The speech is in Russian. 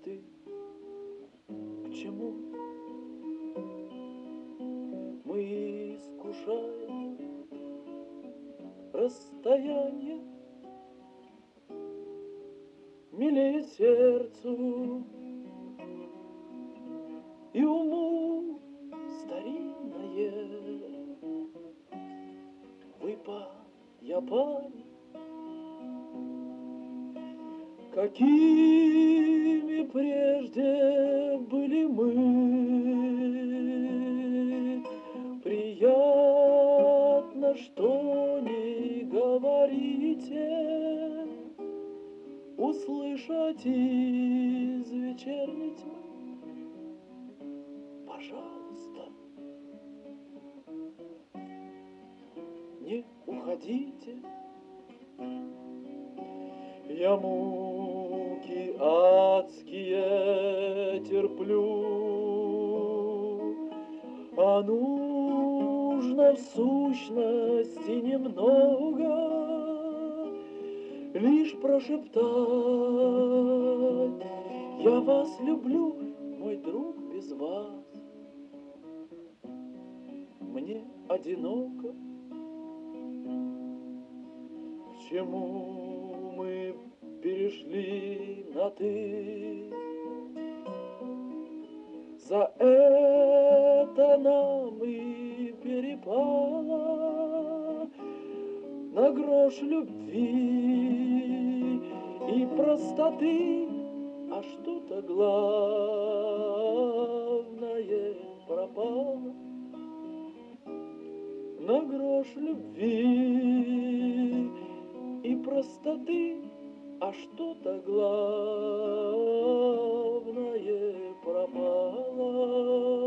ты к чему? Мы искушаем расстояние, милее сердцу и уму старинное. Вы по Японии, какими прежде были мы. Приятно, что не говорите, услышать из вечерней тьмы. Пожалуйста, не уходите. Я муки адские терплю, а нужно в сущности немного лишь прошептать: я вас люблю, мой друг, без вас мне одиноко. К чему мы перешли на «ты»? За это нам и перепало на грош любви и простоты, а что-то главное пропало. На грош любви и простоты, а что-то главное пропало.